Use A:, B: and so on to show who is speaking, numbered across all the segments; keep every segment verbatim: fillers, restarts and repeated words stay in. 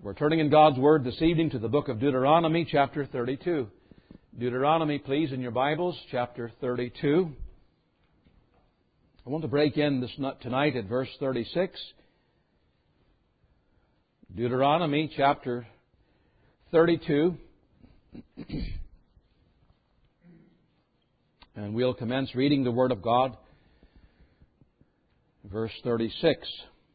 A: We're turning in God's Word this evening to the book of Deuteronomy, chapter thirty-two. Deuteronomy, please, in your Bibles, chapter thirty-two. I want to break in this tonight at verse thirty-six. Deuteronomy, chapter thirty-two. And we'll commence reading the Word of God. Verse thirty-six.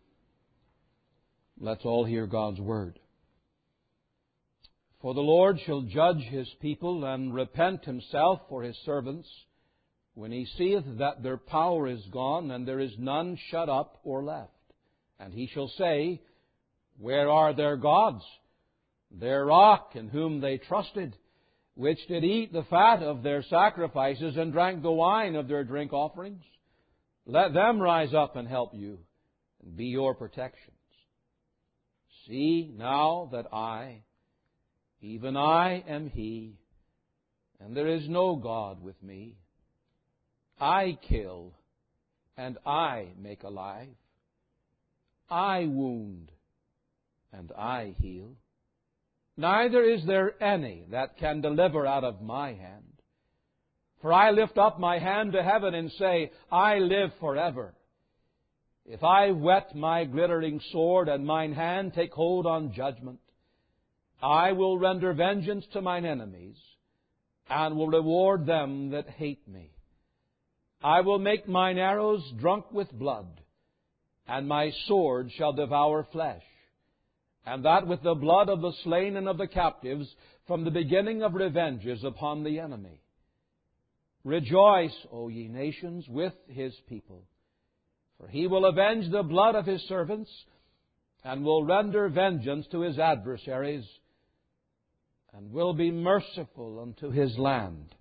A: Let's all hear God's Word. For the Lord shall judge His people and repent Himself for His servants when He seeth that their power is gone and there is none shut up or left. And He shall say, Where are their gods, their rock in whom they trusted, which did eat the fat of their sacrifices and drank the wine of their drink offerings? Let them rise up and help you and be your protections. See now that I, even I am He, and there is no God with me. I kill, and I make alive. I wound, and I heal. Neither is there any that can deliver out of my hand. For I lift up my hand to heaven and say, I live forever. If I whet my glittering sword and mine hand take hold on judgment, I will render vengeance to mine enemies and will reward them that hate me. I will make mine arrows drunk with blood, and my sword shall devour flesh, and that with the blood of the slain and of the captives from the beginning of revenges upon the enemy. Rejoice, O ye nations, with His people. For He will avenge the blood of His servants, and will render vengeance to His adversaries, and will be merciful unto His land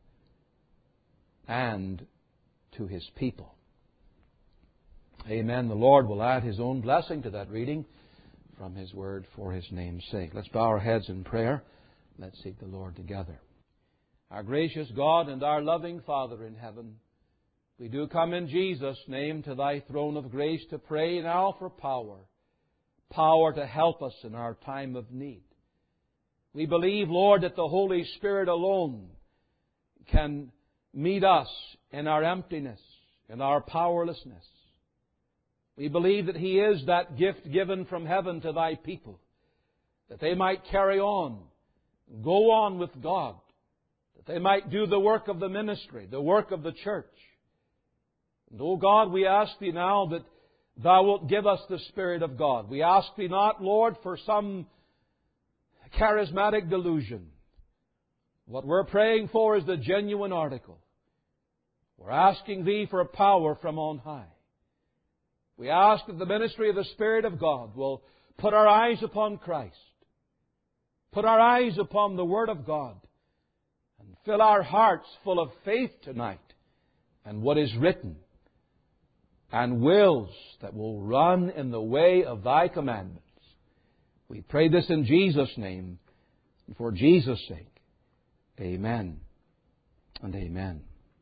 A: and to His people. Amen. The Lord will add His own blessing to that reading from His Word for His name's sake. Let's bow our heads in prayer. Let's seek the Lord together. Our gracious God and our loving Father in heaven, we do come in Jesus' name to Thy throne of grace to pray now for power, power to help us in our time of need. We believe, Lord, that the Holy Spirit alone can meet us in our emptiness, in our powerlessness. We believe that He is that gift given from heaven to Thy people, that they might carry on, go on with God, that they might do the work of the ministry, the work of the church. And, O God, we ask Thee now that Thou wilt give us the Spirit of God. We ask Thee not, Lord, for some charismatic delusion. What we're praying for is the genuine article. We're asking Thee for power from on high. We ask that the ministry of the Spirit of God will put our eyes upon Christ, put our eyes upon the Word of God, and fill our hearts full of faith tonight and what is written, and wills that will run in the way of Thy commandments. We pray this in Jesus' name and for Jesus' sake. Amen and amen.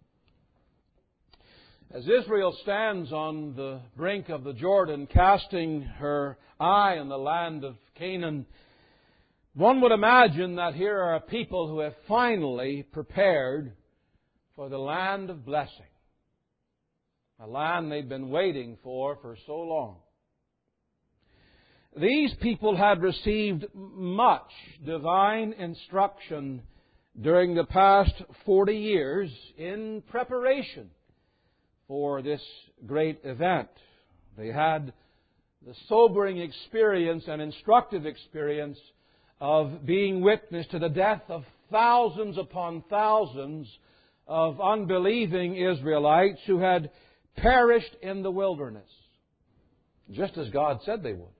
A: As Israel stands on the brink of the Jordan, casting her eye on the land of Canaan, one would imagine that here are a people who have finally prepared for the land of blessing, a land they've been waiting for for so long. These people had received much divine instruction during the past forty years in preparation for this great event. They had the sobering experience and instructive experience of being witness to the death of thousands upon thousands of unbelieving Israelites who had perished in the wilderness, just as God said they would.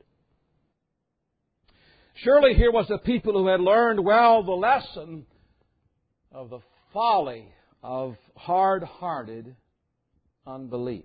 A: Surely here was a people who had learned well the lesson of the folly of hard-hearted unbelief.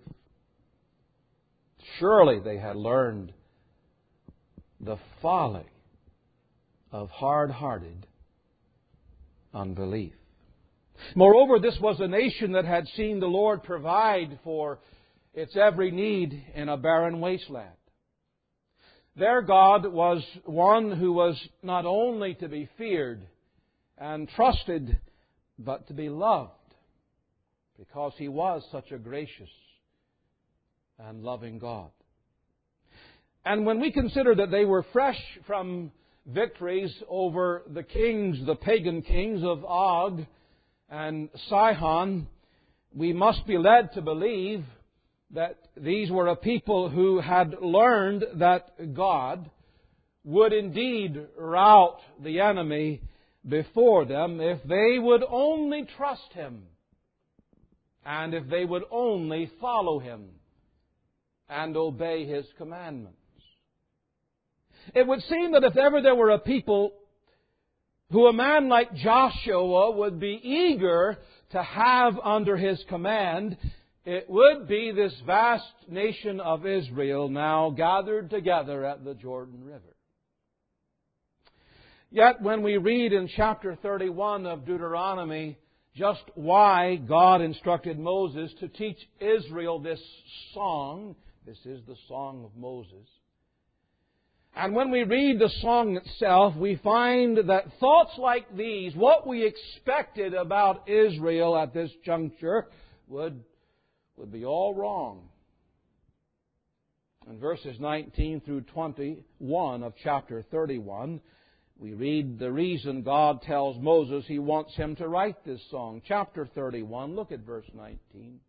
A: Surely they had learned the folly of hard-hearted unbelief. Moreover, this was a nation that had seen the Lord provide for its every need in a barren wasteland. Their God was one who was not only to be feared and trusted, but to be loved, because He was such a gracious and loving God. And when we consider that they were fresh from victories over the kings, the pagan kings of Og and Sihon, we must be led to believe that these were a people who had learned that God would indeed rout the enemy before them if they would only trust Him and if they would only follow Him and obey His commandments. It would seem that if ever there were a people who a man like Joshua would be eager to have under his command, it would be this vast nation of Israel now gathered together at the Jordan River. Yet when we read in chapter thirty-one of Deuteronomy just why God instructed Moses to teach Israel this song, this is the Song of Moses, and when we read the song itself, we find that thoughts like these, what we expected about Israel at this juncture, would, would be all wrong. In verses nineteen through twenty-one of chapter thirty-one, we read the reason God tells Moses He wants him to write this song. Chapter thirty-one, look at verse nineteen.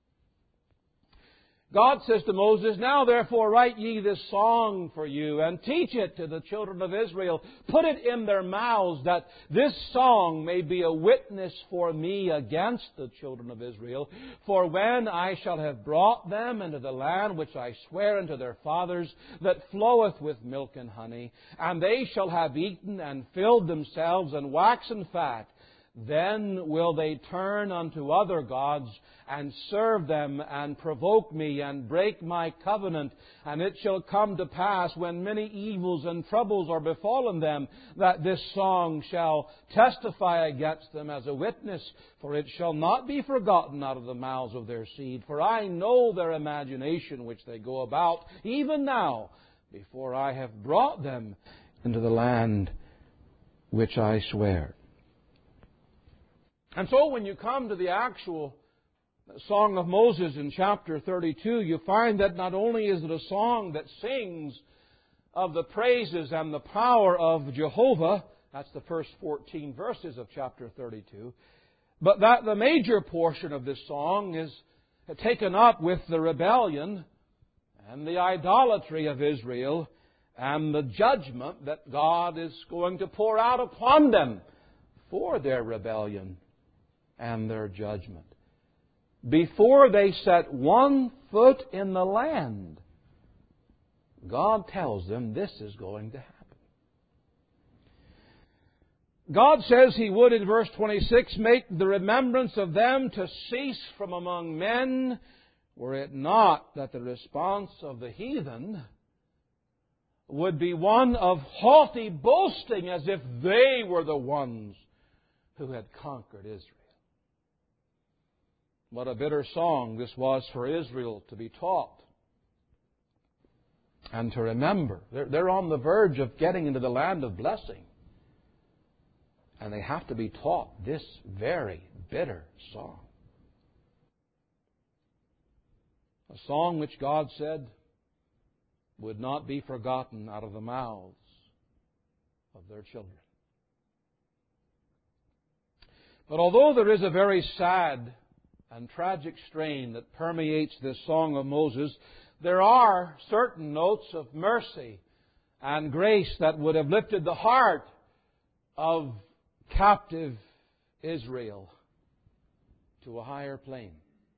A: God says to Moses, "Now therefore write ye this song for you, and teach it to the children of Israel. Put it in their mouths, that this song may be a witness for me against the children of Israel. For when I shall have brought them into the land which I swear unto their fathers, that floweth with milk and honey, and they shall have eaten and filled themselves and waxen fat, then will they turn unto other gods and serve them and provoke me and break my covenant. And it shall come to pass, when many evils and troubles are befallen them, that this song shall testify against them as a witness. For it shall not be forgotten out of the mouths of their seed. For I know their imagination which they go about, even now, before I have brought them into the land which I swear." And so when you come to the actual Song of Moses in chapter thirty-two, you find that not only is it a song that sings of the praises and the power of Jehovah, that's the first fourteen verses of chapter thirty-two, but that the major portion of this song is taken up with the rebellion and the idolatry of Israel and the judgment that God is going to pour out upon them for their rebellion and their judgment. Before they set one foot in the land, God tells them this is going to happen. God says He would, in verse twenty-six, make the remembrance of them to cease from among men, were it not that the response of the heathen would be one of haughty boasting, as if they were the ones who had conquered Israel. What a bitter song this was for Israel to be taught and to remember. They're, they're on the verge of getting into the land of blessing. And they have to be taught this very bitter song. A song which God said would not be forgotten out of the mouths of their children. But although there is a very sad and tragic strain that permeates this Song of Moses, there are certain notes of mercy and grace that would have lifted the heart of captive Israel to a higher plane.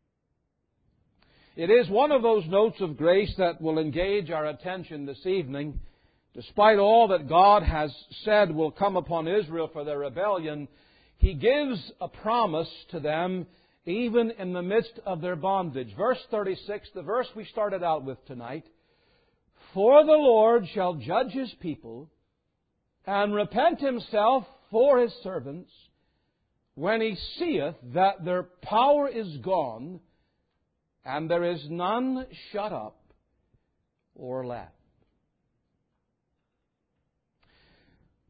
A: It is one of those notes of grace that will engage our attention this evening. Despite all that God has said will come upon Israel for their rebellion, He gives a promise to them even in the midst of their bondage. Verse thirty-six, the verse we started out with tonight. "For the Lord shall judge His people and repent Himself for His servants, when He seeth that their power is gone, and there is none shut up or left."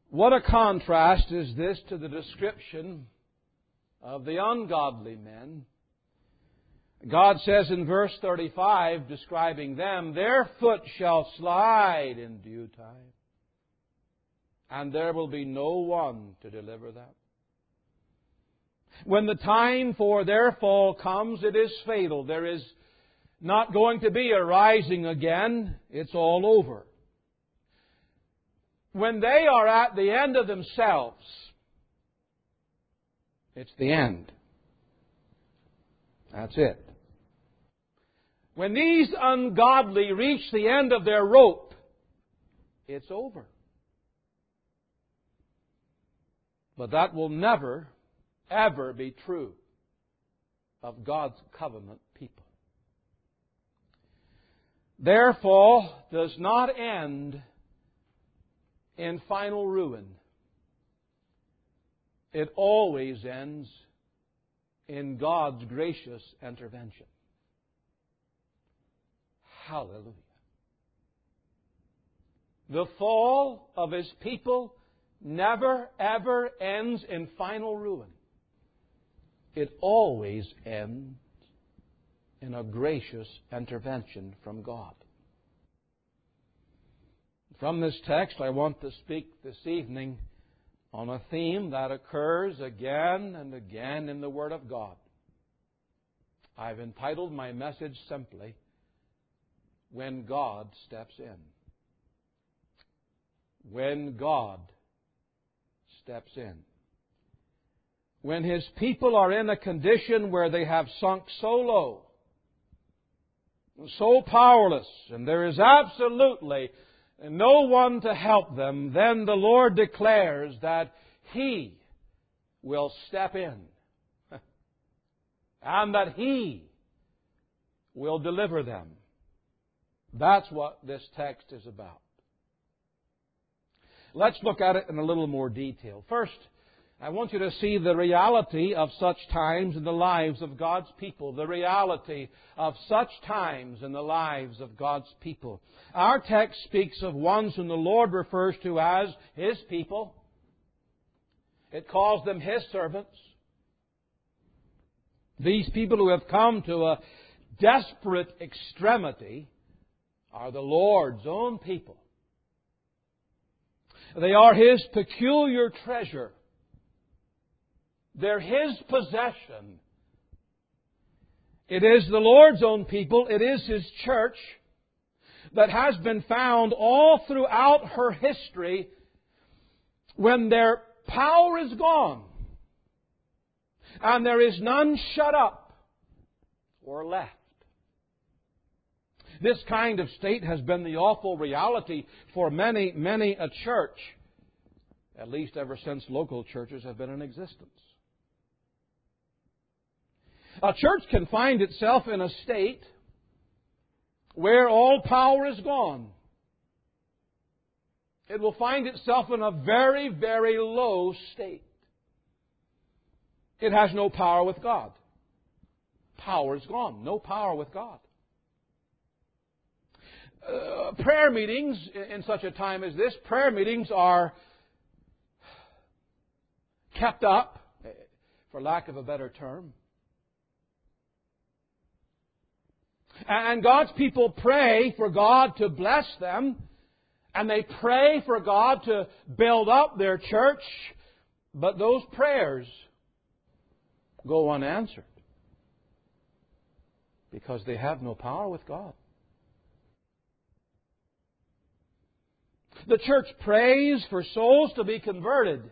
A: What a contrast is this to the description of the ungodly men. God says in verse thirty-five, describing them, their foot shall slide in due time, and there will be no one to deliver them. When the time for their fall comes, it is fatal. There is not going to be a rising again. It's all over. When they are at the end of themselves, it's the end. That's it. When these ungodly reach the end of their rope, it's over. But that will never, ever be true of God's covenant people. Their fall does not end in final ruin. It always ends in God's gracious intervention. Hallelujah. The fall of His people never, ever ends in final ruin. It always ends in a gracious intervention from God. From this text, I want to speak this evening on a theme that occurs again and again in the Word of God. I've entitled my message simply, When God Steps In. When God steps in. When His people are in a condition where they have sunk so low, so powerless, and there is absolutely no one to help them, then the Lord declares that He will step in and that He will deliver them. That's what this text is about. Let's look at it in a little more detail. First, I want you to see the reality of such times in the lives of God's people. The reality of such times in the lives of God's people. Our text speaks of ones whom the Lord refers to as His people. It calls them His servants. These people who have come to a desperate extremity are the Lord's own people. They are His peculiar treasure. They're His possession. It is the Lord's own people. It is His church that has been found all throughout her history when their power is gone and there is none shut up or left. This kind of state has been the awful reality for many, many a church, at least ever since local churches have been in existence. A church can find itself in a state where all power is gone. It will find itself in a very, very low state. It has no power with God. Power is gone. No power with God. Uh, prayer meetings in such a time as this, prayer meetings are kept up, for lack of a better term. And God's people pray for God to bless them, and they pray for God to build up their church, but those prayers go unanswered because they have no power with God. The church prays for souls to be converted,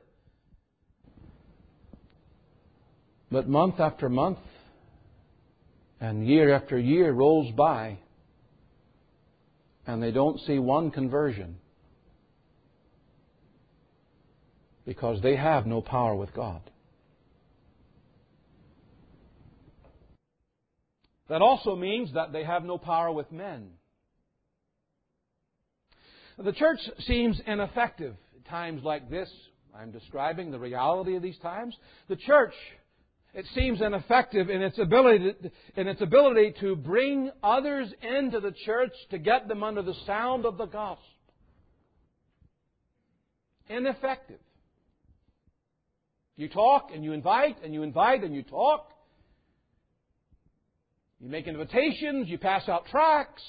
A: but month after month and year after year rolls by, and they don't see one conversion because they have no power with God. That also means that they have no power with men. The church seems ineffective at times like this. I'm describing the reality of these times. The church, it seems ineffective in its ability to, in its ability to bring others into the church to get them under the sound of the gospel. ineffective. You talk and you invite and you invite and you talk. You make invitations, you pass out tracts.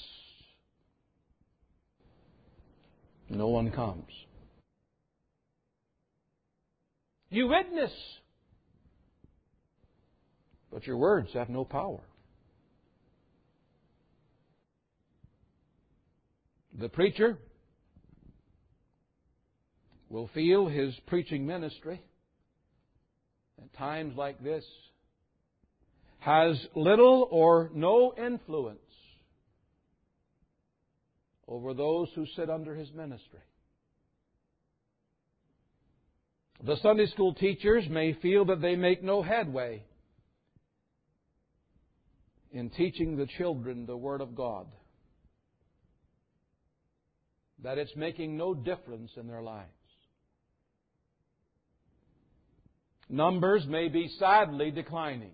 A: No one comes. You witness, but your words have no power. The preacher will feel his preaching ministry at times like this has little or no influence over those who sit under his ministry. The Sunday school teachers may feel that they make no headway in teaching the children the Word of God, that it's making no difference in their lives. Numbers may be sadly declining.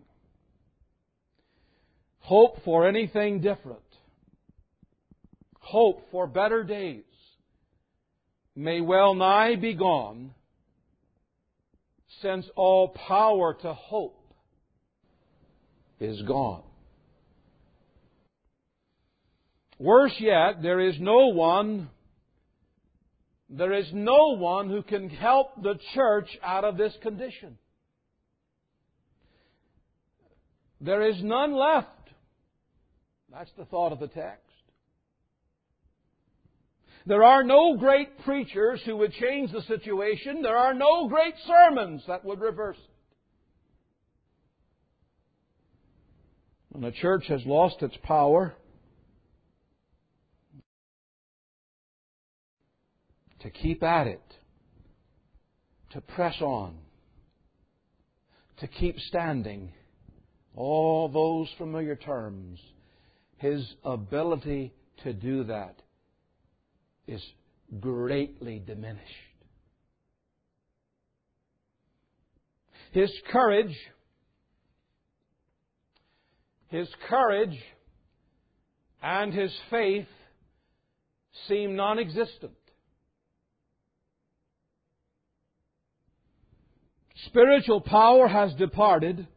A: Hope for anything different, hope for better days, may well nigh be gone, since all power to hope is gone. Worse yet, there is no one, there is no one who can help the church out of this condition. There is none left. That's the thought of the text. There are no great preachers who would change the situation. There are no great sermons that would reverse it. When a church has lost its power to keep at it, to press on, to keep standing, all those familiar terms, his ability to do that is greatly diminished. His courage, his courage and his faith seem non-existent. Spiritual power has departed,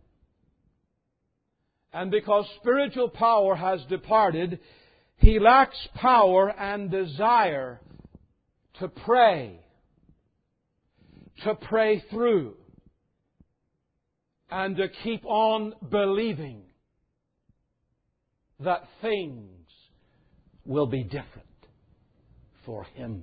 A: and because spiritual power has departed, he lacks power and desire to pray, to pray through, and to keep on believing that things will be different for him.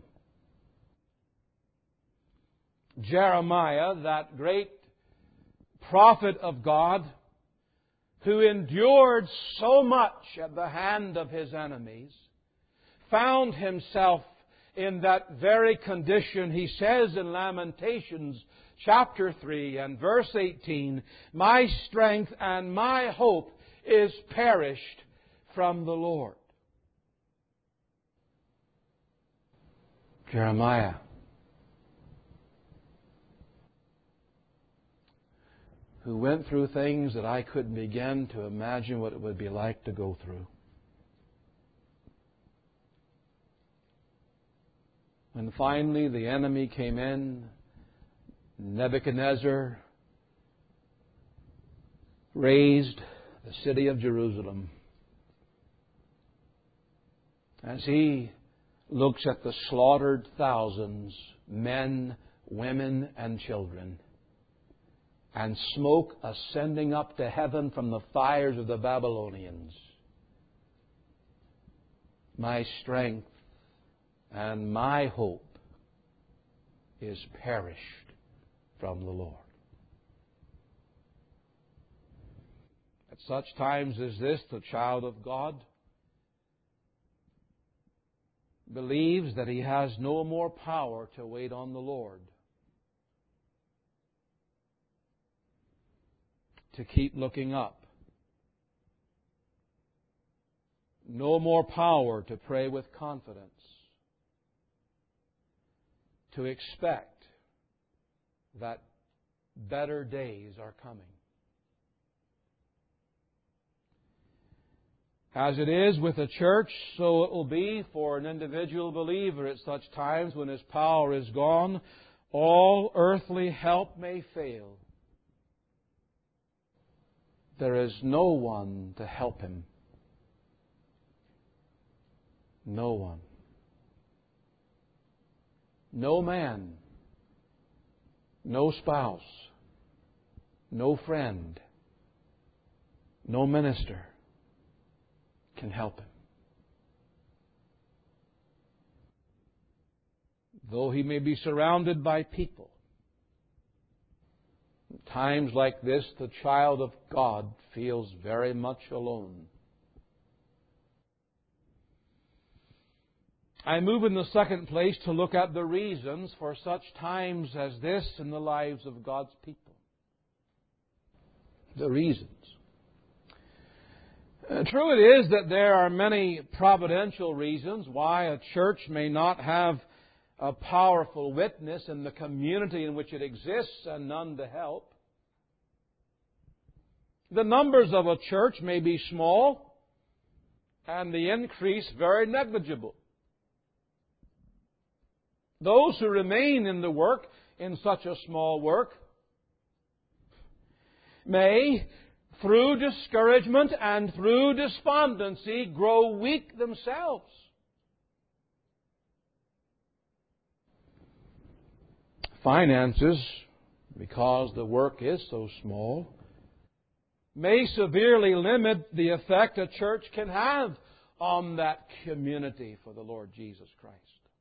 A: Jeremiah, that great prophet of God, who endured so much at the hand of his enemies, found himself in that very condition. He says in Lamentations chapter three and verse eighteen, "My strength and my hope is perished from the Lord." Jeremiah, who went through things that I couldn't begin to imagine what it would be like to go through. When finally the enemy came in, Nebuchadnezzar razed the city of Jerusalem. As he looks at the slaughtered thousands, men, women, and children, and smoke ascending up to heaven from the fires of the Babylonians, my strength and my hope is perished from the Lord. At such times as this, the child of God believes that he has no more power to wait on the Lord, to keep looking up, no more power to pray with confidence, to expect that better days are coming. As it is with the church, so it will be for an individual believer at such times when his power is gone. all earthly help may fail, there is no one to help him. No one. No man, no spouse, no friend, no minister can help him. Though he may be surrounded by people, at times like this, the child of God feels very much alone. I move in the second place to look at the reasons for such times as this in the lives of God's people. The reasons. Uh, true it is that there are many providential reasons why a church may not have a powerful witness in the community in which it exists and none to help. The numbers of a church may be small and the increase very negligible. Those who remain in the work, in such a small work, may, through discouragement and through despondency, grow weak themselves. Finances, because the work is so small, may severely limit the effect a church can have on that community for the Lord Jesus Christ.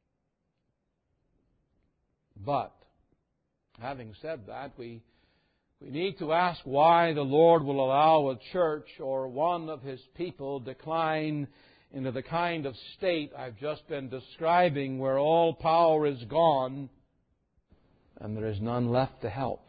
A: But, having said that, we, we need to ask why the Lord will allow a church or one of His people decline into the kind of state I've just been describing, where all power is gone and there is none left to help.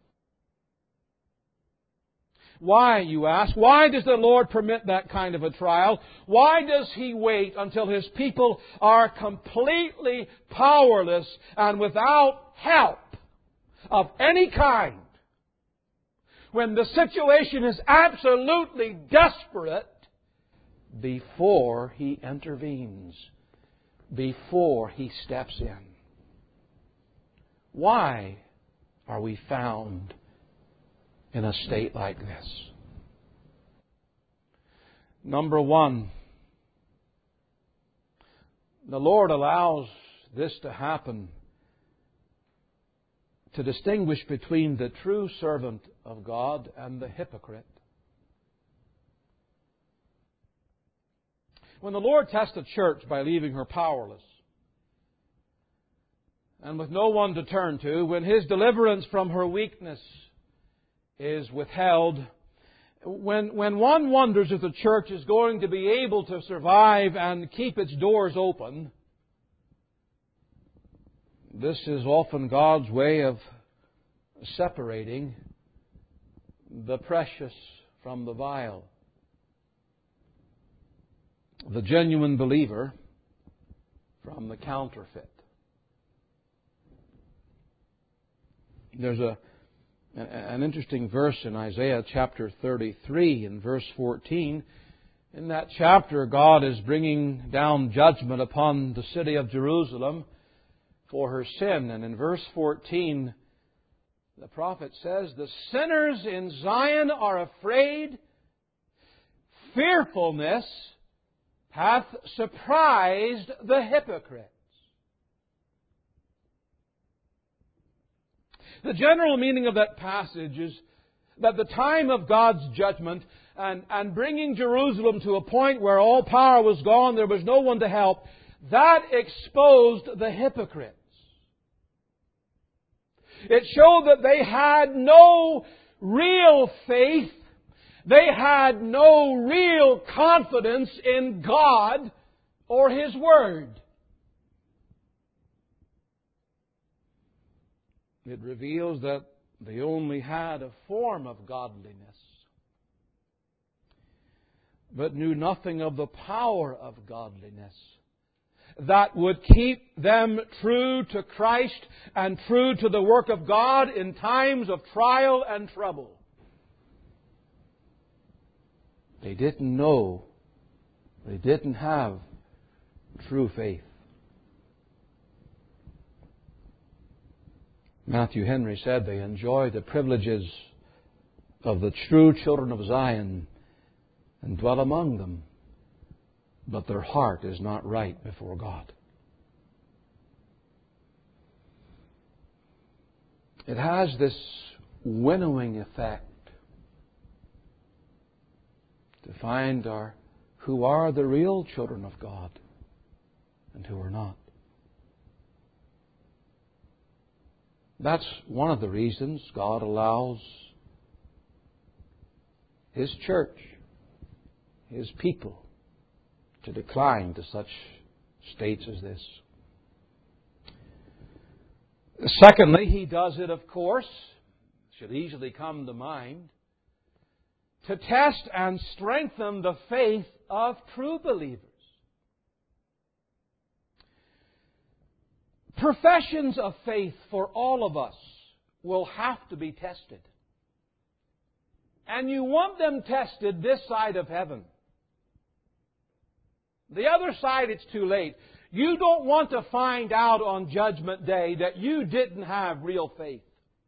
A: Why, you ask? Why does the Lord permit that kind of a trial? Why does He wait until His people are completely powerless and without help of any kind? When the situation is absolutely desperate, before He intervenes, before He steps in. Why are we found in a state like this? Number one, the Lord allows this to happen to distinguish between the true servant of God and the hypocrite. When the Lord tests a church by leaving her powerless and with no one to turn to, when His deliverance from her weakness is withheld, when, when one wonders if the church is going to be able to survive and keep its doors open, this is often God's way of separating the precious from the vile, the genuine believer from the counterfeit. There's a an interesting verse in Isaiah chapter thirty-three and verse fourteen. In that chapter, God is bringing down judgment upon the city of Jerusalem for her sin. And in verse fourteen, the prophet says, "The sinners in Zion are afraid. Fearfulness hath surprised the hypocrites." The general meaning of that passage is that the time of God's judgment and, and bringing Jerusalem to a point where all power was gone, there was no one to help, that exposed the hypocrites. It showed that they had no real faith. They had no real confidence in God or His Word. It reveals that they only had a form of godliness, but knew nothing of the power of godliness that would keep them true to Christ and true to the work of God in times of trial and trouble. They didn't know. They didn't have true faith. Matthew Henry said they enjoy the privileges of the true children of Zion and dwell among them, but their heart is not right before God. It has this winnowing effect to find our, who are the real children of God and who are not. That's one of the reasons God allows His church, His people, to decline to such states as this. Secondly, He does it, of course, should easily come to mind, to test and strengthen the faith of true believers. Professions of faith for all of us will have to be tested. And you want them tested this side of heaven. The other side, it's too late. You don't want to find out on Judgment Day that you didn't have real faith.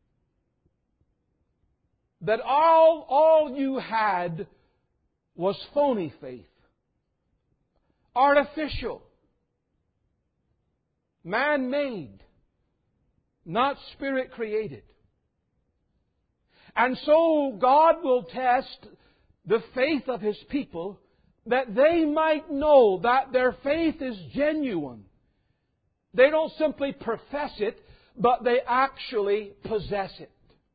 A: That all, all you had was phony faith. Artificial. Man-made. Not Spirit-created. And so God will test the faith of His people that they might know that their faith is genuine. They don't simply profess it, but they actually possess it.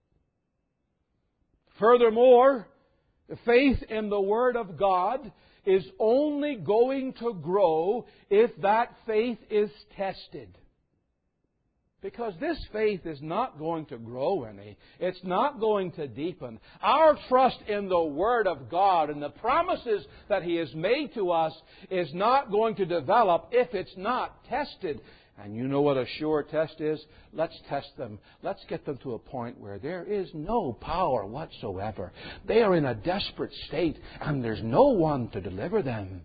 A: Furthermore, faith in the Word of God is only going to grow if that faith is tested. Because this faith is not going to grow any. It's not going to deepen. Our trust in the Word of God and the promises that He has made to us is not going to develop if it's not tested. And you know what a sure test is? Let's test them. Let's get them to a point where there is no power whatsoever. They are in a desperate state and there's no one to deliver them.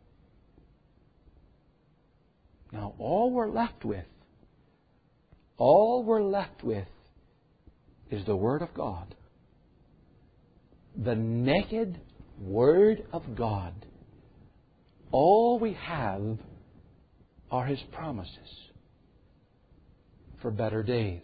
A: Now all we're left with All we're left with is the Word of God. The naked Word of God. All we have are His promises for better days,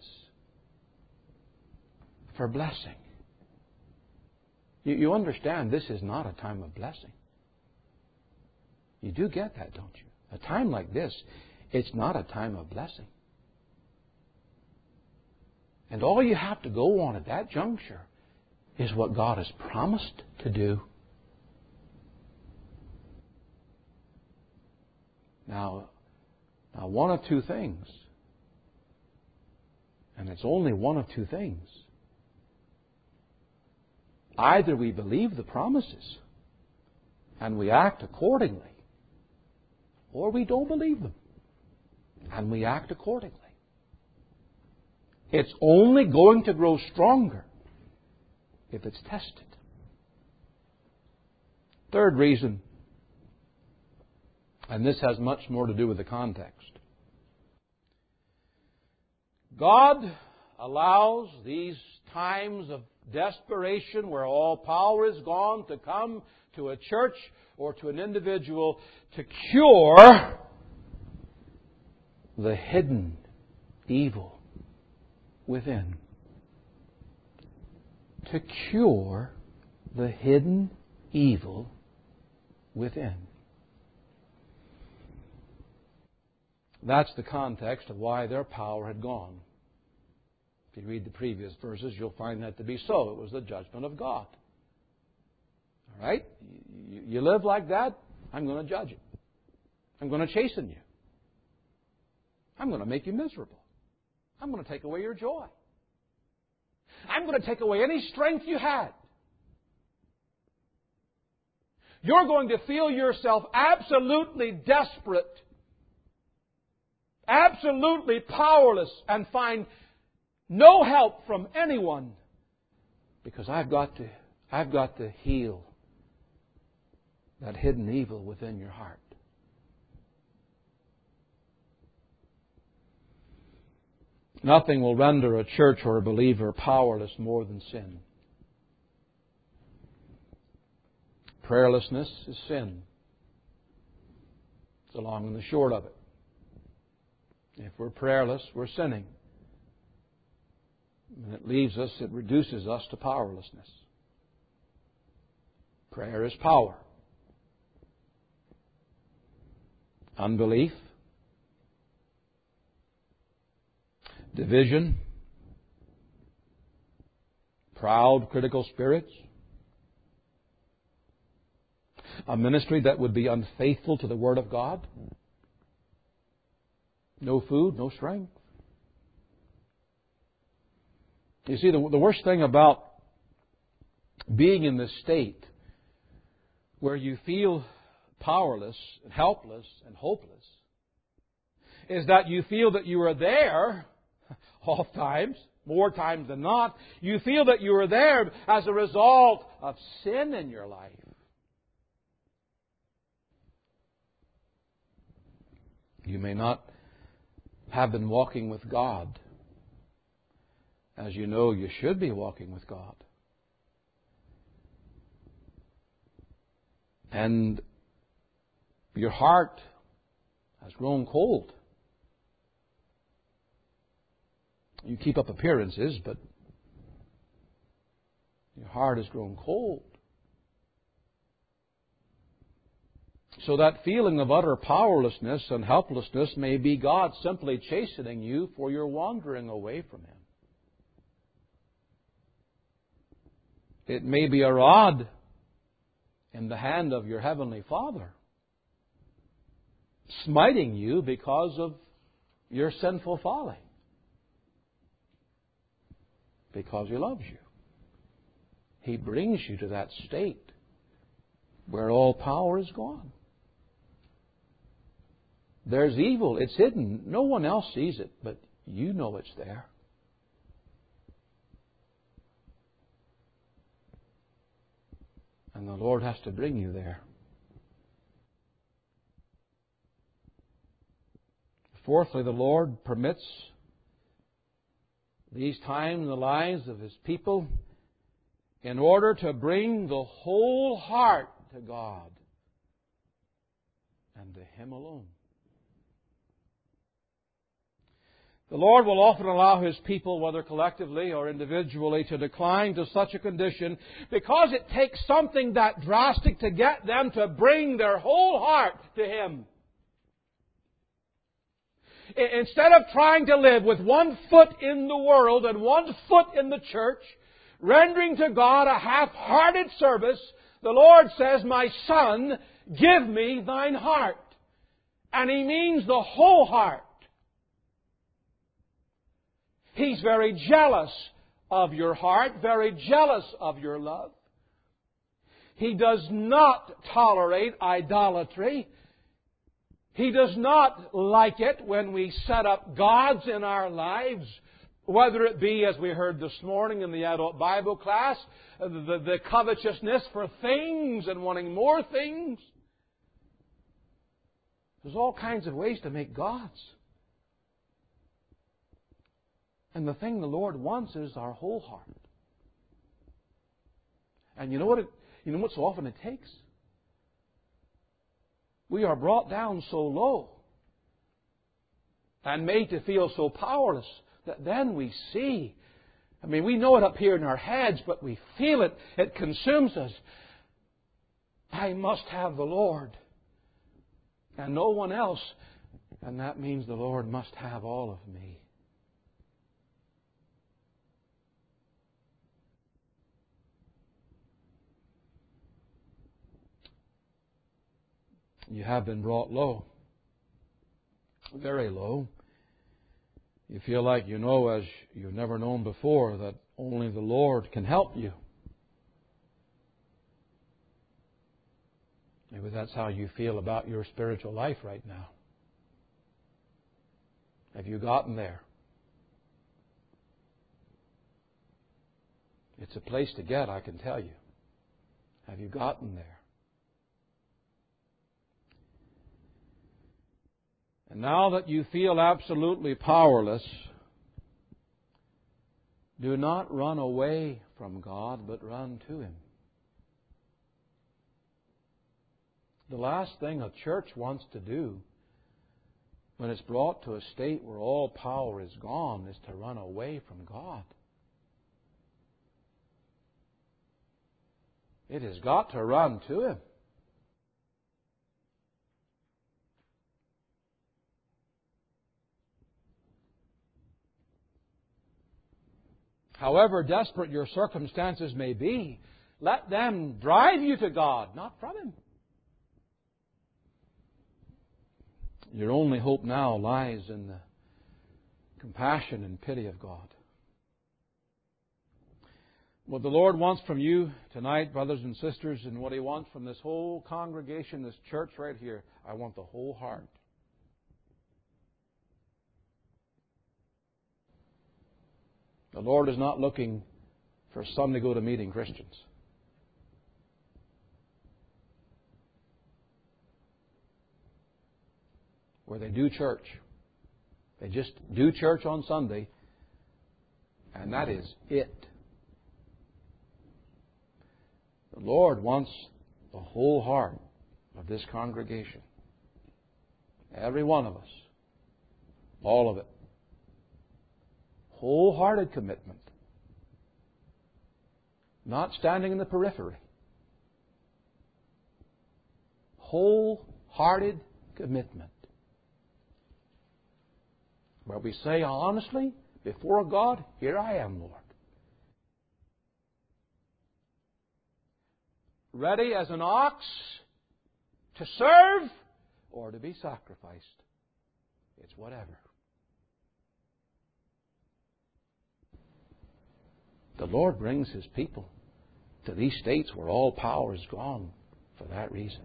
A: for blessing. You, you understand this is not a time of blessing. You do get that, don't you? A time like this, it's not a time of blessing. And all you have to go on at that juncture is what God has promised to do. Now, now one of two things. And it's only one of two things. Either we believe the promises and we act accordingly, or we don't believe them and we act accordingly. It's only going to grow stronger if it's tested. Third reason, and this has much more to do with the context. God allows these times of desperation where all power is gone to come to a church or to an individual to cure the hidden evil within. To cure the hidden evil within. That's the context of why their power had gone. If you read the previous verses, you'll find that to be so. It was the judgment of God. All right? You, you live like that, I'm going to judge it. I'm going to chasten you. I'm going to make you miserable. I'm going to take away your joy. I'm going to take away any strength you had. You're going to feel yourself absolutely desperate, absolutely powerless, and find no help from anyone because I've got to, I've got to heal that hidden evil within your heart. Nothing will render a church or a believer powerless more than sin. Prayerlessness is sin. It's the long and the short of it. If we're prayerless, we're sinning. And it leaves us, it reduces us to powerlessness. Prayer is power. Unbelief, division, proud, critical spirits, a ministry that would be unfaithful to the Word of God, no food, no strength. You see, the, the worst thing about being in this state where you feel powerless and helpless and hopeless is that you feel that you are there oft times, more times than not. You feel that you are there as a result of sin in your life. You may not have been walking with God as you know you should be walking with God. And your heart has grown cold. You keep up appearances, but your heart has grown cold. So that feeling of utter powerlessness and helplessness may be God simply chastening you for your wandering away from Him. It may be a rod in the hand of your Heavenly Father, smiting you because of your sinful folly, because He loves you. He brings you to that state where all power is gone. There's evil. It's hidden. No one else sees it, but you know it's there. And the Lord has to bring you there. Fourthly, the Lord permits these times in the lives of His people in order to bring the whole heart to God and to Him alone. The Lord will often allow His people, whether collectively or individually, to decline to such a condition because it takes something that drastic to get them to bring their whole heart to Him. Instead of trying to live with one foot in the world and one foot in the church, rendering to God a half-hearted service, the Lord says, "My son, give me thine heart." And He means the whole heart. He's very jealous of your heart, very jealous of your love. He does not tolerate idolatry. He does not like it when we set up gods in our lives, whether it be, as we heard this morning in the adult Bible class, the, the covetousness for things and wanting more things. There's all kinds of ways to make gods. And the thing the Lord wants is our whole heart. And you know what? It, you know what so often it takes? We are brought down so low and made to feel so powerless that then we see. I mean, we know it up here in our heads, but we feel it. It consumes us. I must have the Lord and no one else. And that means the Lord must have all of me. You have been brought low, very low. You feel like you know, as you've never known before, that only the Lord can help you. Maybe that's how you feel about your spiritual life right now. Have you gotten there? It's a place to get, I can tell you. Have you gotten there? And now that you feel absolutely powerless, Do not run away from God, but run to Him. The last thing a church wants to do when it's brought to a state where all power is gone is to run away from God. It has got to run to Him. However desperate your circumstances may be, let them drive you to God, not from Him. Your only hope now lies in the compassion and pity of God. What the Lord wants from you tonight, brothers and sisters, and what He wants from this whole congregation, this church right here, I want the whole heart. The Lord is not looking for Sunday go-to-meeting Christians. Where they do church. They just do church on Sunday, and that is it. The Lord wants the whole heart of this congregation. Every one of us. All of it. Wholehearted commitment. Not standing in the periphery. Wholehearted commitment. Where we say honestly, before God, here I am, Lord. Ready as an ox to serve or to be sacrificed. It's whatever. The Lord brings His people to these states where all power is gone for that reason.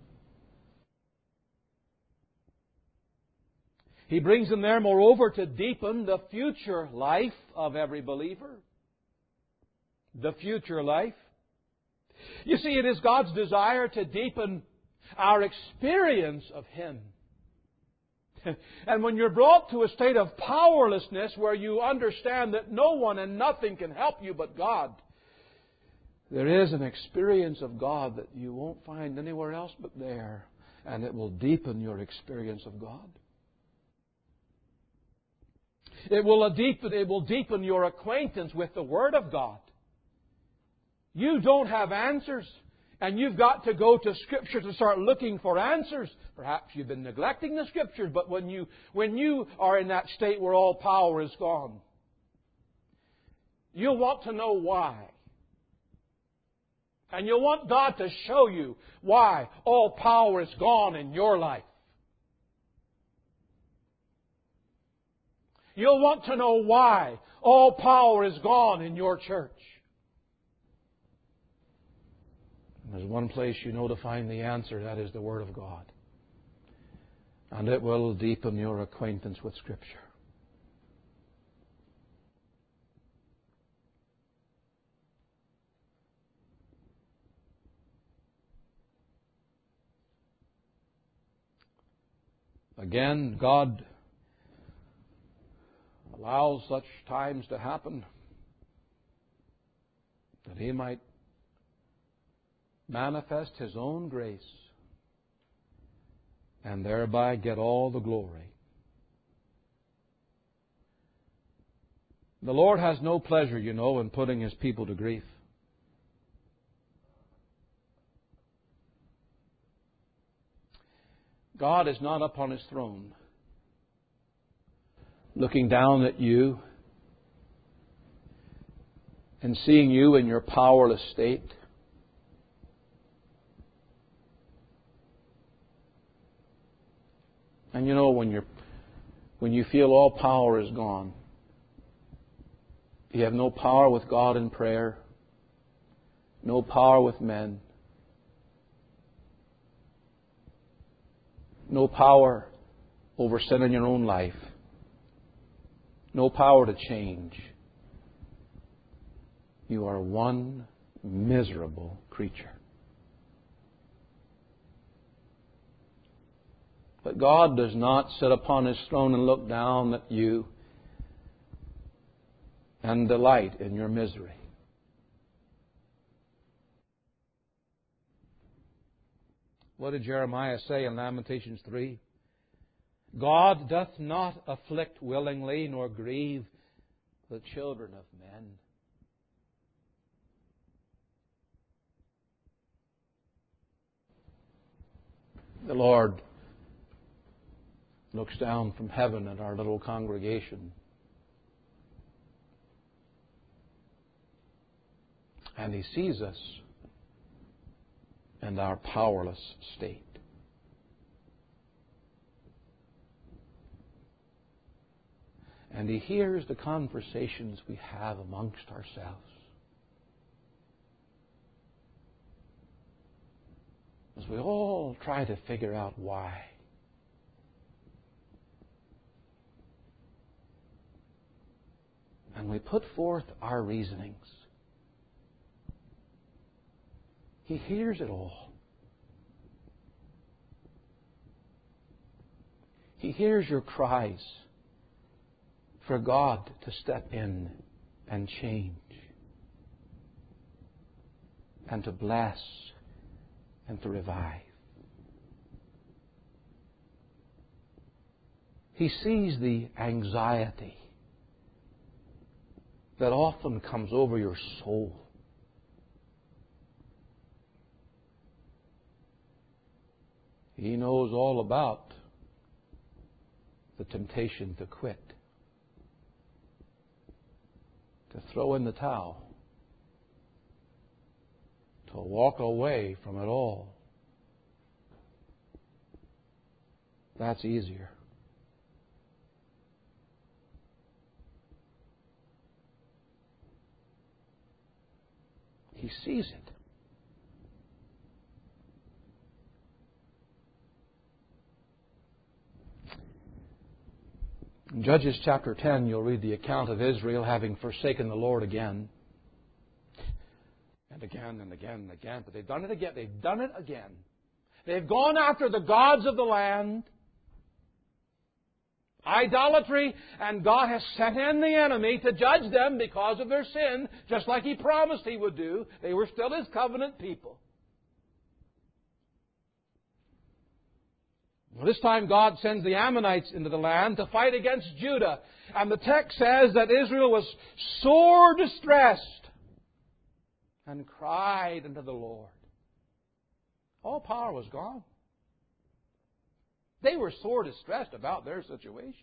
A: He brings them there, moreover, to deepen the future life of every believer. The future life. You see, it is God's desire to deepen our experience of Him. And when you're brought to a state of powerlessness where you understand that no one and nothing can help you but God, there is an experience of God that you won't find anywhere else but there. And it will deepen your experience of God. It will deepen, it will deepen your acquaintance with the Word of God. You don't have answers, and you've got to go to Scripture to start looking for answers. Perhaps you've been neglecting the Scriptures, but when you, when you are in that state where all power is gone, you'll want to know why. And you'll want God to show you why all power is gone in your life. You'll want to know why all power is gone in your church. And there's one place you know to find the answer, that is the Word of God. And it will deepen your acquaintance with Scripture. Again, God allows such times to happen that He might manifest His own grace and thereby get all the glory. The Lord has no pleasure, you know, in putting His people to grief. God is not upon His throne looking down at you and seeing you in your powerless state. And you know, when you're when you feel all power is gone, you have no power with God in prayer, no power with men, no power over sin in your own life, no power to change. You are one miserable creature. But God does not sit upon His throne and look down at you and delight in your misery. What did Jeremiah say in Lamentations three? God doth not afflict willingly, nor grieve the children of men. The Lord looks down from heaven at our little congregation, and He sees us in our powerless state. And He hears the conversations we have amongst ourselves. As we all try to figure out why. And we put forth our reasonings. He hears it all. He hears your cries for God to step in and change and to bless and to revive. He sees the anxiety that often comes over your soul. He knows all about the temptation to quit, to throw in the towel, to walk away from it all. That's easier. He sees it. In Judges chapter ten, you'll read the account of Israel having forsaken the Lord again. And again and again and again. But they've done it again. They've done it again. They've gone after the gods of the land. Idolatry. And God has sent in the enemy to judge them because of their sin, just like He promised He would do. They were still His covenant people. Well, this time God sends the Ammonites into the land to fight against Judah. And the text says that Israel was sore distressed and cried unto the Lord. All power was gone. They were sore distressed about their situation.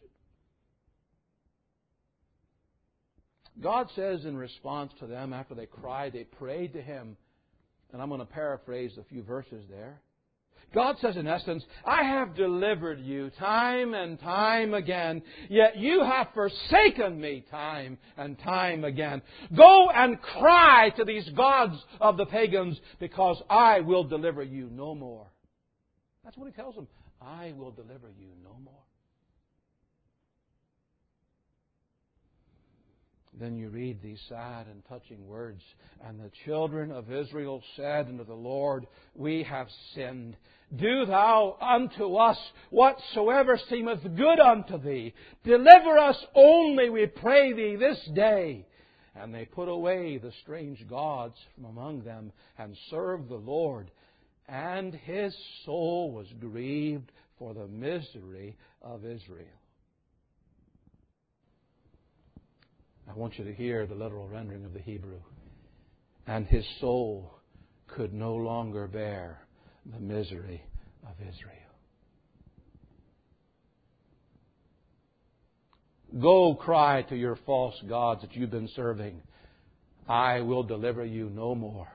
A: God says in response to them, after they cried, they prayed to Him. And I'm going to paraphrase a few verses there. God says in essence, I have delivered you time and time again, yet you have forsaken me time and time again. Go and cry to these gods of the pagans, because I will deliver you no more. That's what He tells them. I will deliver you no more. Then you read these sad and touching words. And the children of Israel said unto the Lord, we have sinned. Do Thou unto us whatsoever seemeth good unto Thee. Deliver us only, we pray Thee, this day. And they put away the strange gods from among them and served the Lord. And His soul was grieved for the misery of Israel. I want you to hear the literal rendering of the Hebrew. And His soul could no longer bear the misery of Israel. Go cry to your false gods that you've been serving. I will deliver you no more.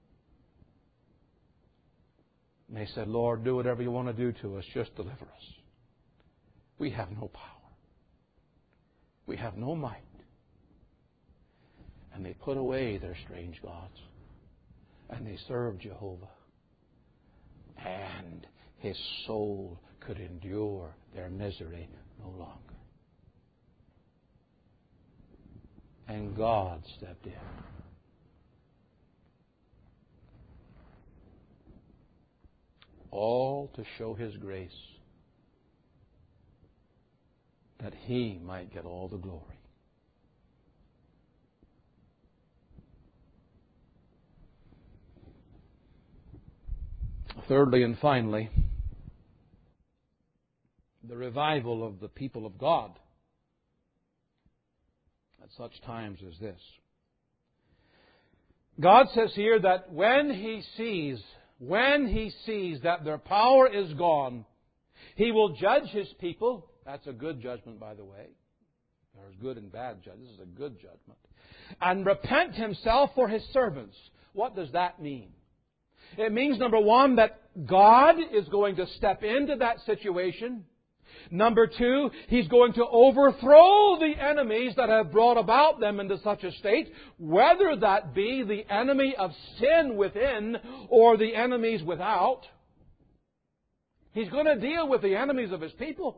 A: And they said, Lord, do whatever you want to do to us. Just deliver us. We have no power. We have no might. And they put away their strange gods. And they served Jehovah. And His soul could endure their misery no longer. And God stepped in. All to show His grace, that He might get all the glory. Thirdly and finally, the revival of the people of God at such times as this. God says here that when He sees, when He sees that their power is gone, He will judge His people. That's a good judgment, by the way. There's good and bad judgment. This is a good judgment. And repent Himself for His servants. What does that mean? It means, number one, that God is going to step into that situation. Number two, He's going to overthrow the enemies that have brought about them into such a state, whether that be the enemy of sin within or the enemies without. He's going to deal with the enemies of His people.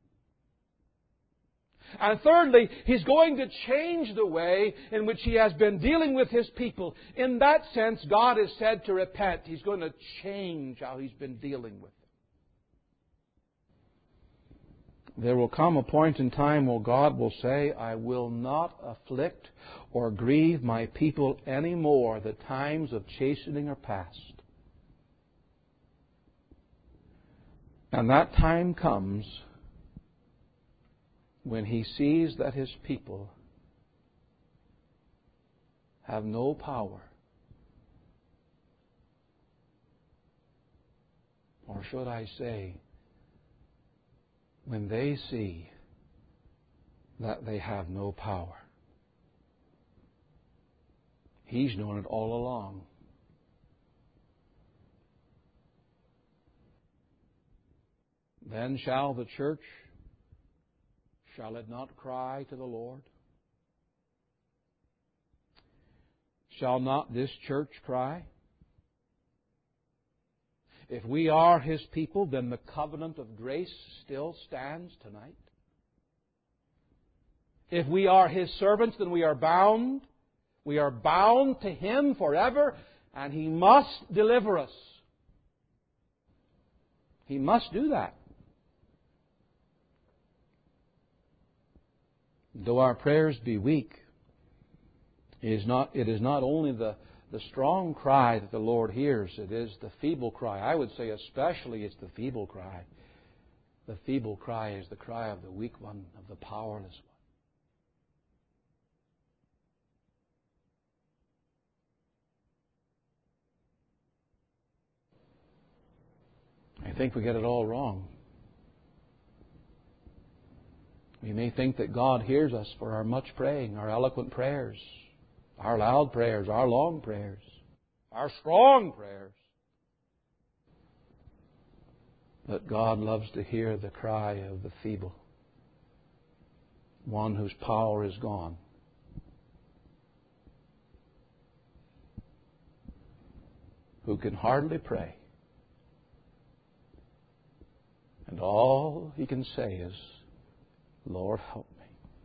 A: And thirdly, He's going to change the way in which He has been dealing with His people. In that sense, God is said to repent. He's going to change how He's been dealing with them. There will come a point in time where God will say, I will not afflict or grieve my people any more. The times of chastening are past. And that time comes when He sees that His people have no power. Or should I say, when they see that they have no power. He's known it all along. Then shall the church, shall it not cry to the Lord? Shall not this church cry? If we are His people, then the covenant of grace still stands tonight. If we are His servants, then we are bound. We are bound to Him forever, and He must deliver us. He must do that. Though our prayers be weak, it is not, it is not only the The strong cry that the Lord hears, it is the feeble cry. I would say especially it's the feeble cry. The feeble cry is the cry of the weak one, of the powerless one. I think we get it all wrong. We may think that God hears us for our much praying, our eloquent prayers, our loud prayers, our long prayers, our strong prayers. But God loves to hear the cry of the feeble, one whose power is gone. Who can hardly pray. And all he can say is, Lord, help me.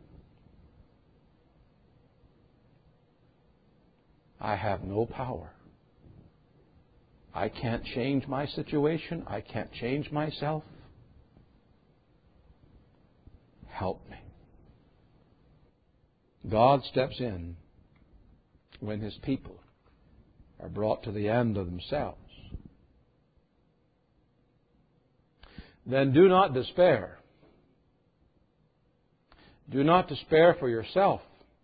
A: I have no power. I can't change my situation. I can't change myself. Help me. God steps in when His people are brought to the end of themselves. Then do not despair. Do not despair for yourself.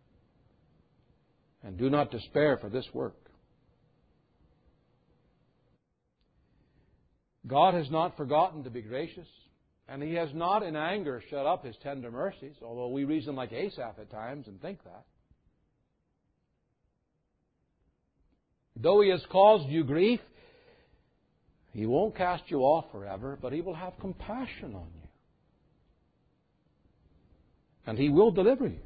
A: And do not despair for this work. God has not forgotten to be gracious, and He has not in anger shut up His tender mercies, although we reason like Asaph at times and think that. Though He has caused you grief, He won't cast you off forever, but He will have compassion on you. And He will deliver you.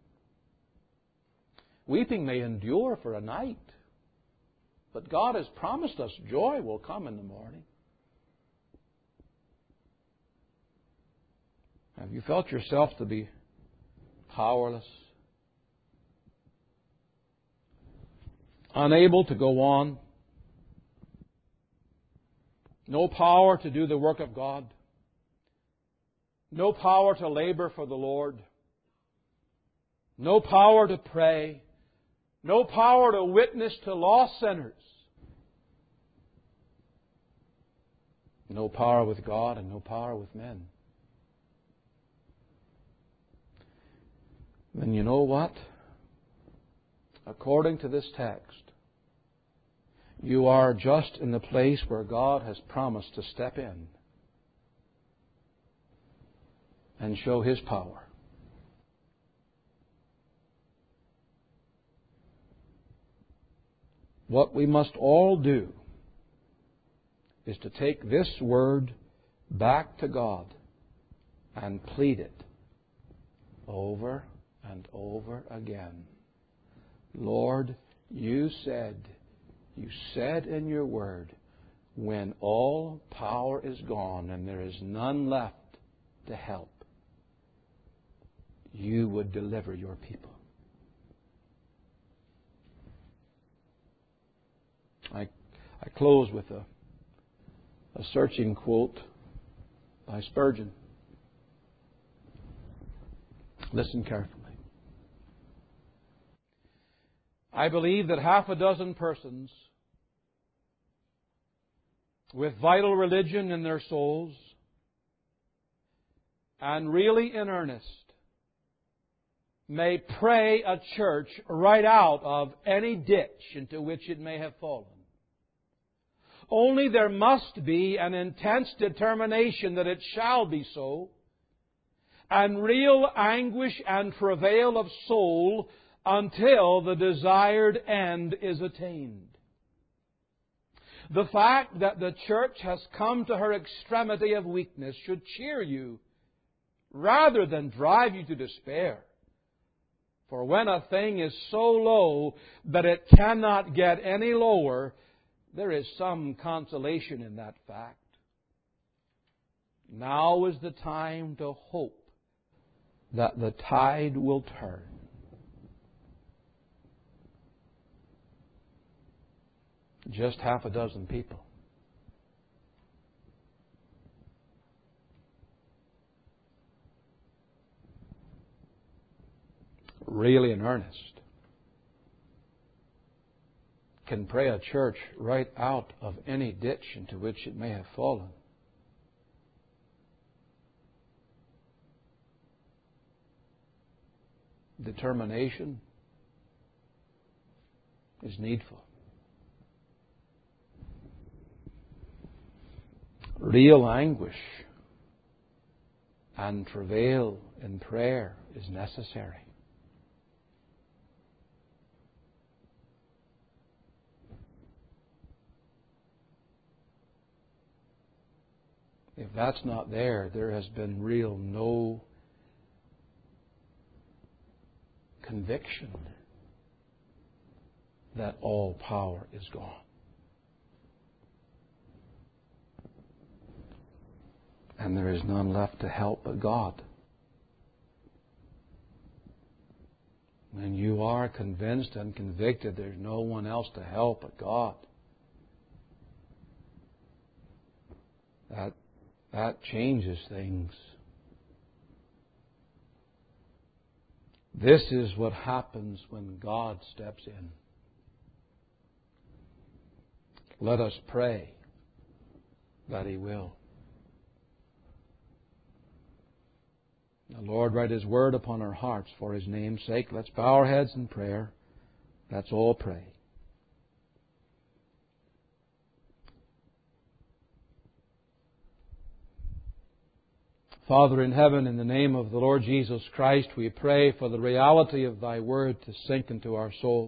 A: Weeping may endure for a night, but God has promised us joy will come in the morning. Have you felt yourself to be powerless? Unable to go on? No power to do the work of God? No power to labor for the Lord? No power to pray? No power to witness to lost sinners? No power with God and no power with men. Then you know what? According to this text, you are just in the place where God has promised to step in and show His power. What we must all do is to take this word back to God and plead it over and over again. Lord, you said, you said in your word, when all power is gone and there is none left to help, you would deliver your people. I, I close with a, a searching quote by Spurgeon. Listen carefully. I believe that half a dozen persons with vital religion in their souls and really in earnest may pray a church right out of any ditch into which it may have fallen. Only there must be an intense determination that it shall be so, and real anguish and travail of soul until the desired end is attained. The fact that the church has come to her extremity of weakness should cheer you rather than drive you to despair. For when a thing is so low that it cannot get any lower, there is some consolation in that fact. Now is the time to hope that the tide will turn. Just half a dozen people. Really in earnest can pray a church right out of any ditch into which it may have fallen. Determination is needful. Real anguish and travail in prayer is necessary. If that's not there, there has been real no conviction that all power is gone. And there is none left to help but God. When you are convinced and convicted there's no one else to help but God, that that changes things. This is what happens when God steps in. Let us pray that He will. Now, Lord, write His word upon our hearts for His name's sake. Let's bow our heads in prayer. Let's all pray. Father in heaven, in the name of the Lord Jesus Christ, we pray for the reality of Thy word to sink into our souls.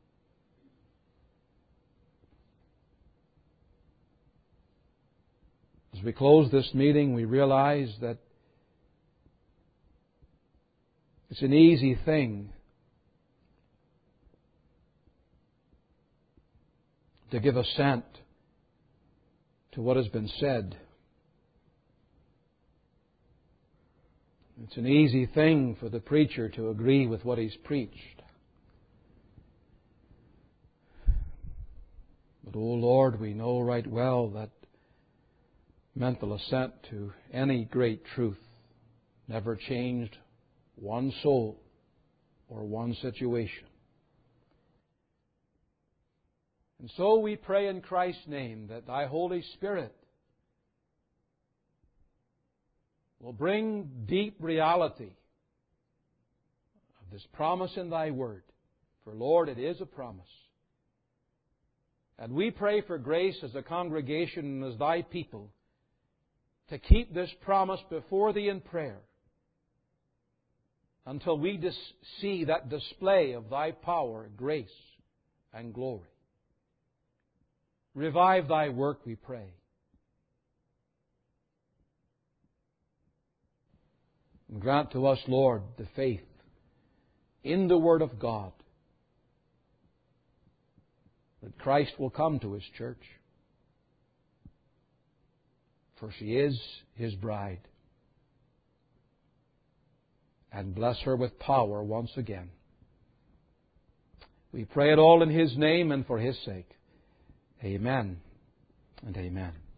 A: As we close this meeting, we realize that it's an easy thing to give assent to what has been said. It's an easy thing for the preacher to agree with what he's preached. But, oh Lord, we know right well that mental assent to any great truth never changed one soul or one situation. And so we pray in Christ's name that Thy Holy Spirit will bring deep reality of this promise in Thy Word. For, Lord, it is a promise. And we pray for grace as a congregation and as Thy people to keep this promise before Thee in prayer until we dis- see that display of Thy power, grace, and glory. Revive Thy work, we pray. And grant to us, Lord, the faith in the Word of God that Christ will come to His church, for she is His bride. And bless her with power once again. We pray it all in His name and for His sake. Amen and amen.